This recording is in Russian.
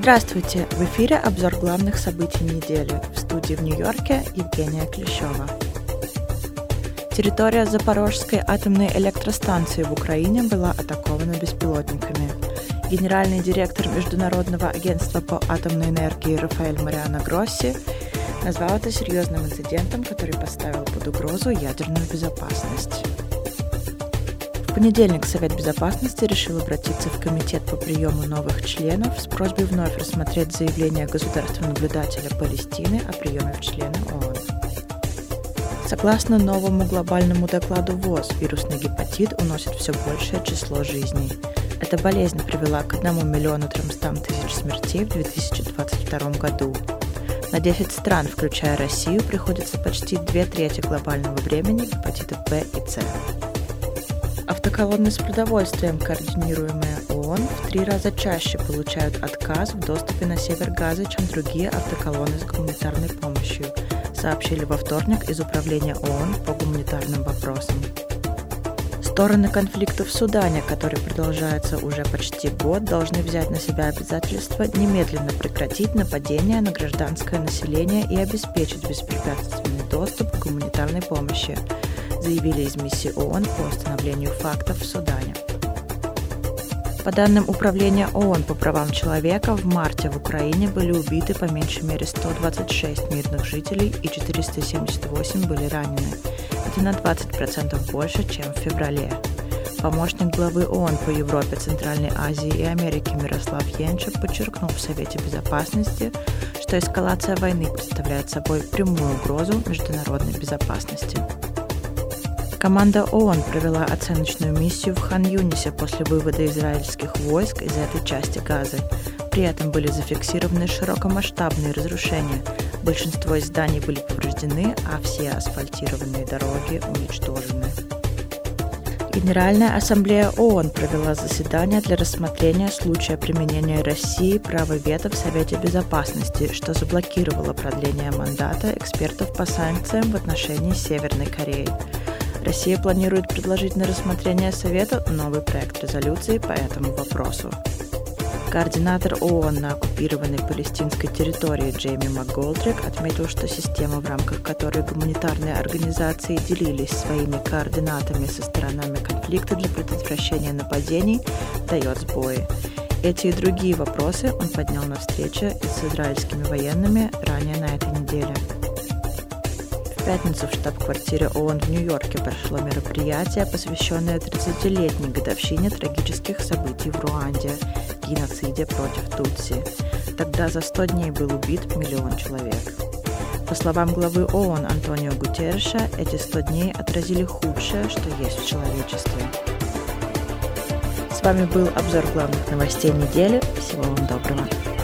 Здравствуйте! В эфире обзор главных событий недели. В студии в Нью-Йорке Евгения Клещева. Территория Запорожской атомной электростанции в Украине была атакована беспилотниками. Генеральный директор Международного агентства по атомной энергии Рафаэль Мариано Гросси назвал это серьезным инцидентом, который поставил под угрозу ядерную безопасность. В понедельник Совет Безопасности решил обратиться в Комитет по приему новых членов с просьбой вновь рассмотреть заявление государственного наблюдателя Палестины о приеме в члены ООН. Согласно новому глобальному докладу ВОЗ, вирусный гепатит уносит все большее число жизней. Эта болезнь привела к 1 300 000 смертей в 2022 году. На 10 стран, включая Россию, приходится почти 2/3 глобального времени гепатита Б и С. Автоколонны с продовольствием, координируемые ООН, в 3 раза чаще получают отказ в доступе на север Газы, чем другие автоколонны с гуманитарной помощью, сообщили во вторник из Управления ООН по гуманитарным вопросам. Стороны конфликта в Судане, который продолжается уже почти год, должны взять на себя обязательство немедленно прекратить нападения на гражданское население и обеспечить беспрепятственный доступ к гуманитарной помощи, заявили из миссии ООН по установлению фактов в Судане. По данным Управления ООН по правам человека, в марте в Украине были убиты по меньшей мере 126 мирных жителей и 478 были ранены. Это на 20% больше, чем в феврале. Помощник главы ООН по Европе, Центральной Азии и Америке Мирослав Енчик подчеркнул в Совете Безопасности, что эскалация войны представляет собой прямую угрозу международной безопасности. Команда ООН провела оценочную миссию в Хан-Юнисе после вывода израильских войск из этой части Газы. При этом были зафиксированы широкомасштабные разрушения. Большинство из зданий были повреждены, а все асфальтированные дороги уничтожены. Генеральная ассамблея ООН провела заседание для рассмотрения случая применения России права вето в Совете Безопасности, что заблокировало продление мандата экспертов по санкциям в отношении Северной Кореи. Россия планирует предложить на рассмотрение Совета новый проект резолюции по этому вопросу. Координатор ООН на оккупированной палестинской территории Джейми МакГолдрик отметил, что система, в рамках которой гуманитарные организации делились своими координатами со сторонами конфликта для предотвращения нападений, дает сбои. Эти и другие вопросы он поднял на встрече с израильскими военными ранее на этой неделе. В пятницу в штаб-квартире ООН в Нью-Йорке прошло мероприятие, посвященное 30-летней годовщине трагических событий в Руанде – геноциде против тутси. Тогда за 100 дней был убит 1 миллион человек. По словам главы ООН Антонио Гутерреша, эти 100 дней отразили худшее, что есть в человечестве. С вами был обзор главных новостей недели. Всего вам доброго.